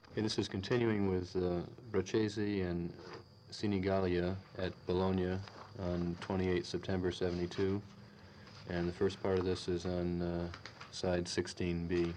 Okay, this is continuing with Braccesi and Sinigalia at Bologna on 28 September 72, and the first part of this is on side 16B.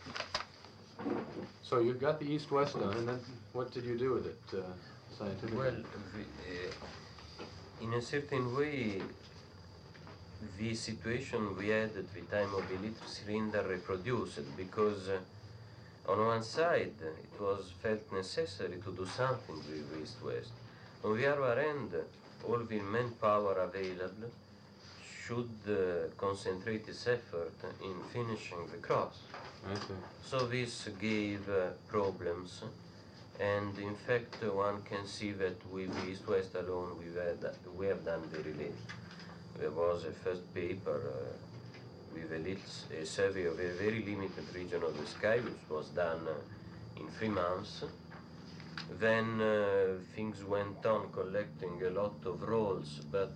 So you got the east-west done, and then what did you do with it scientifically? Well, in a certain way, the situation we had at the time of the little cylinder reproduced, because on one side it was felt necessary to do something with east-west. On the other hand, all the manpower available should concentrate its effort in finishing the cross. I see. So this gave problems, and in fact one can see that with east-west alone we have done very little. There was a first paper with a survey of a very limited region of the sky, which was done in 3 months. Then things went on collecting a lot of rolls, but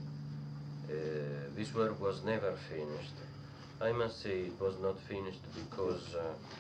this work was never finished. I must say it was not finished because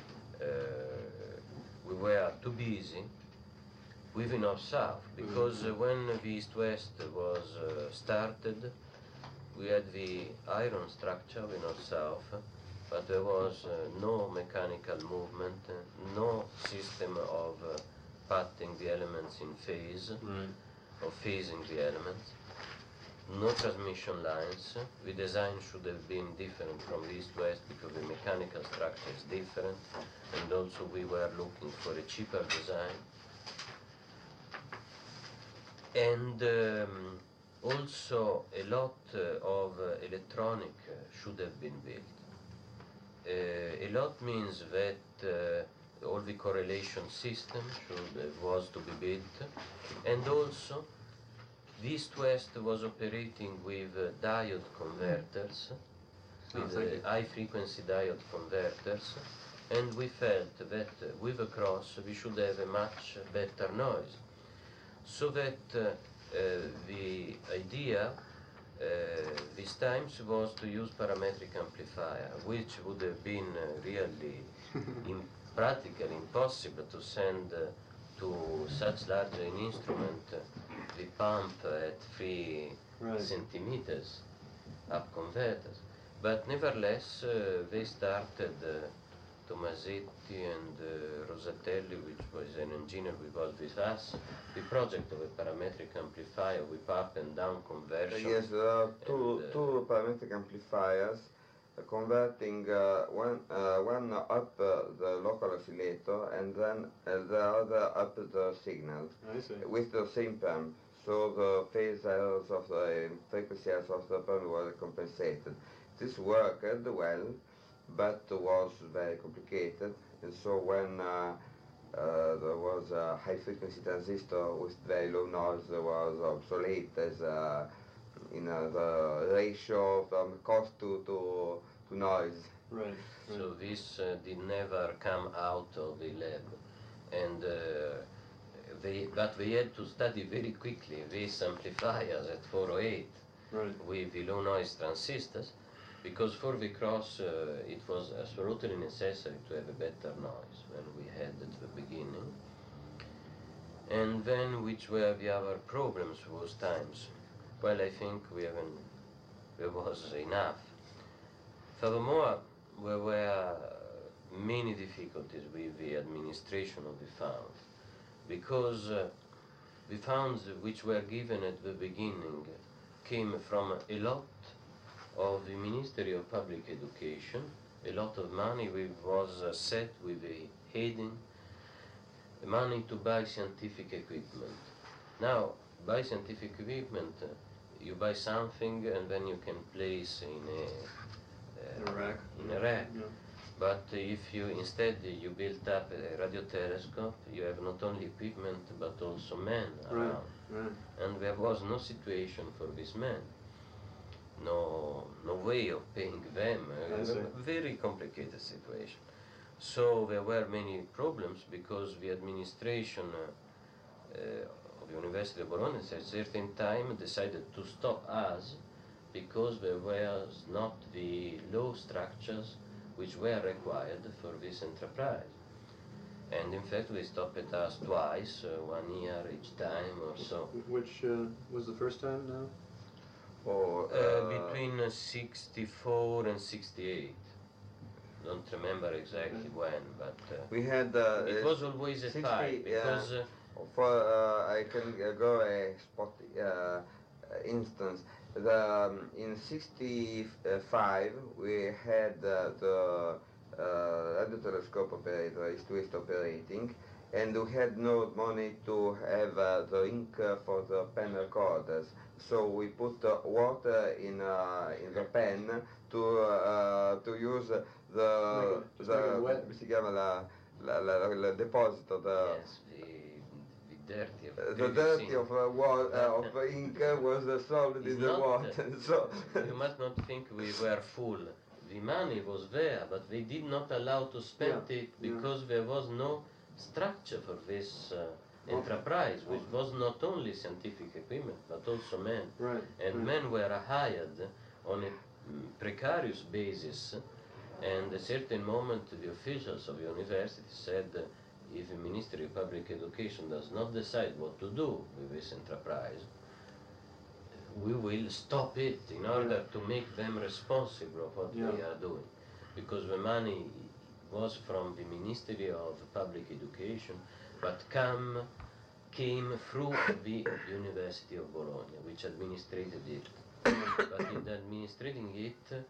we were too busy with north-south, because when the east-west was started, we had the iron structure, the north-south, but there was no mechanical movement, no system of putting the elements in phase, or phasing the elements, no transmission lines. The design should have been different from the east-west because the mechanical structure is different, and also we were looking for a cheaper design. And also a lot of electronic should have been built. A lot means that all the correlation system was to be built, and also the east-west was operating with diode converters, with high-frequency diode converters, and we felt that with a cross we should have a much better noise. So that the idea this times was to use parametric amplifier, which would have been really practically impossible to send to such large an instrument the pump at 3 centimeters up converters. But nevertheless, they started, Tomasetti and Rosatelli, which was an engineer who was with us, the project of a parametric amplifier with up and down conversion. Yes, two parametric amplifiers converting one up the local oscillator and then the other up the signal with the same pump. So the phase errors of the frequency errors of the pump were compensated. This worked well, but was very complicated, and so when there was a high frequency transistor with very low noise was obsolete as the ratio from cost to noise. Right. So this did never come out of the lab, and but they had to study very quickly these amplifiers at 408 with the low noise transistors, because for the cross it was absolutely necessary to have a better noise than we had at the beginning. And then which were the other problems those times? Well, I think there was enough. Furthermore, there were many difficulties with the administration of the funds, because the funds which were given at the beginning came from a lot of the Ministry of Public Education, a lot of money was set with a heading, money to buy scientific equipment. Now, buy scientific equipment, you buy something and then you can place in a rack. Yeah. But if you instead you build up a radio telescope, you have not only equipment but also men around. And there was no situation for these men. No way of paying them, a very complicated situation. So there were many problems because the administration of the University of Bologna at a certain time decided to stop us because there was not the law structures which were required for this enterprise. And in fact, we stopped at us twice, 1 year each time or so. Which was the first time now? Or Between 64 and 68. Don't remember exactly when, but we had it was always a 60, fight because for I can go a spot instance. In '65 we had the radio telescope operator, east-west operating, and we had no money to have the ink for the pen recorders. So we put water in the pen to use the si chiama la deposito yes, the dirty of the dirty of of ink was solved in the water. So you must not think we were full. The money was there, but they did not allow to spend it because there was no structure for this enterprise, which was not only scientific equipment but also men. Right. And men were hired on a precarious basis. And at a certain moment, the officials of the university said, if the Ministry of Public Education does not decide what to do with this enterprise, we will stop it in order to make them responsible of what they are doing. Because the money was from the Ministry of Public Education, but came through the University of Bologna, which administrated it. But in administrating it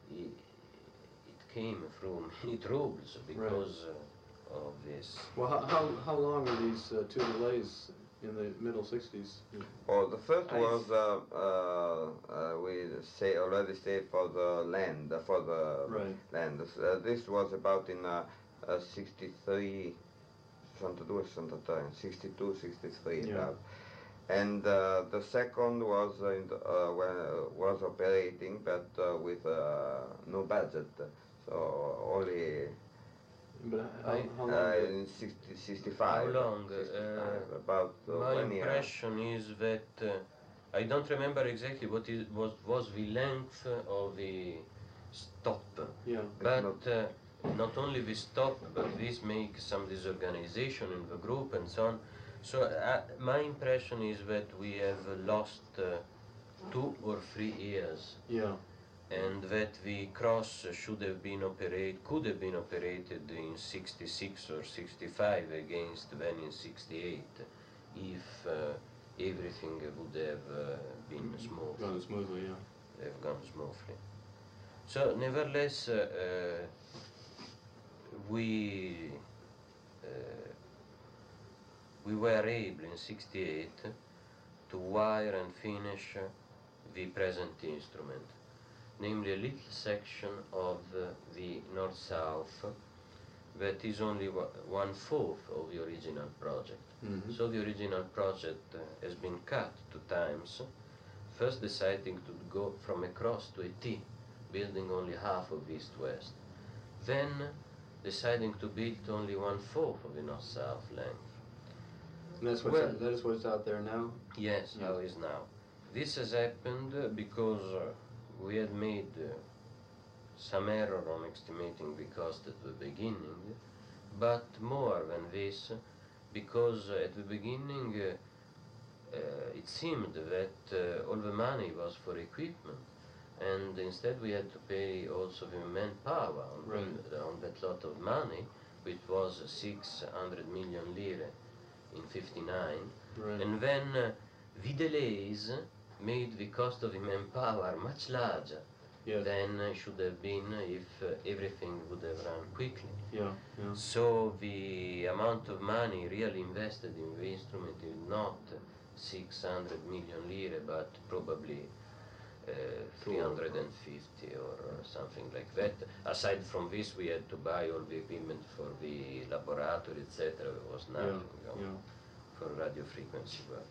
came through many troubles because of this. Well, how long were these two delays in the middle 60s? oh, the first was we already said for the land land. This was about in 63, 62, 62, 63 about. And the second was was operating, but with no budget, so only. But how long? In 65. How long? 65, about My 1 year. impression is that I don't remember exactly what was the length of the stop. Yeah. But not only the stop, but this makes some disorganization in the group and so on. So my impression is that we have lost 2 or 3 years. Yeah. And that the cross could have been operated in 66 or 65 against then in 68 if everything would have been smooth. Gone smoothly, yeah. Have gone smoothly. So nevertheless, we were able in 68 to wire and finish the present instrument, namely a little section of the north-south that is only 1/4 of the original project. Mm-hmm. So the original project has been cut 2 times, first deciding to go from a cross to a T, building only half of east-west, then deciding to build only 1/4 of the north-south length. And that's that is what's out there now? Yes, how is now. This has happened because we had made some error on estimating the cost at the beginning, but more than this, because at the beginning it seemed that all the money was for equipment, and instead we had to pay also the manpower on that lot of money, which was 600 million lire in 59, and then the delays made the cost of the manpower much larger than should have been if everything would have run quickly. So the amount of money really invested in the instrument is not 600 million lire, but probably 350 or something like that. Aside from this, we had to buy all the equipment for the laboratory, etc. There was nothing for radio frequency work.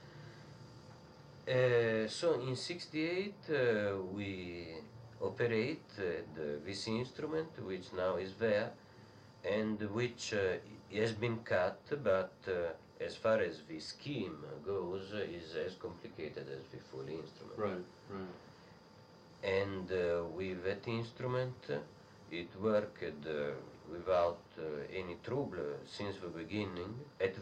So in 68 we operated this instrument, which now is there, and which has been cut, but as far as the scheme goes, is as complicated as the full instrument. Right. And with that instrument, It worked without any trouble since the beginning,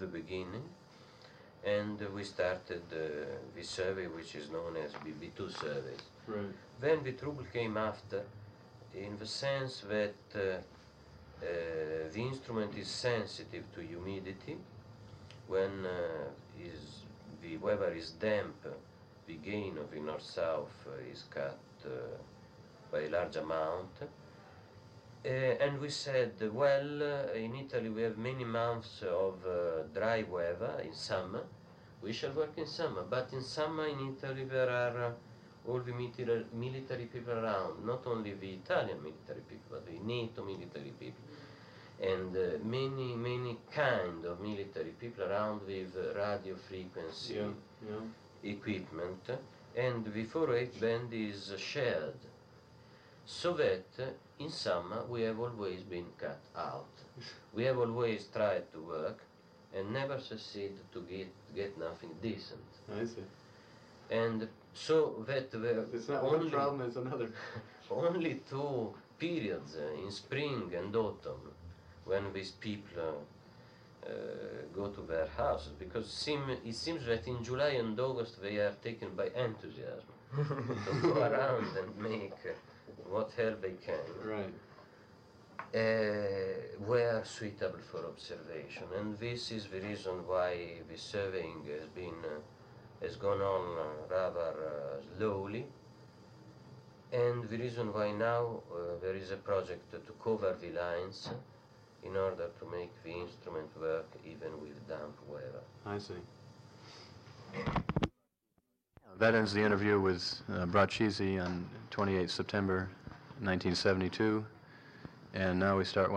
and we started the survey which is known as BB2 surveys. Right. Then the trouble came after, in the sense that the instrument is sensitive to humidity. When the weather is damp, the gain of the north-south is cut by a large amount. And we said, well, in Italy we have many months of dry weather in summer. We shall work in summer, but in summer in Italy there are all the military people around, not only the Italian military people, but the NATO military people, and many kind of military people around with radio frequency equipment, and the 408 band is shared, so that in summer we have always been cut out. We have always tried to work and never succeed to get nothing decent. I see. And so that It's not only, one problem, it's another. only 2 periods in spring and autumn when these people go to their houses, because it seems that in July and August they are taken by enthusiasm to go around and make what help they can. Right. Were suitable for observation, and this is the reason why the surveying has gone on rather slowly, and the reason why now there is a project to cover the lines in order to make the instrument work even with damp weather. I see. That ends the interview with Bracisi on 28 September 1972, and now we start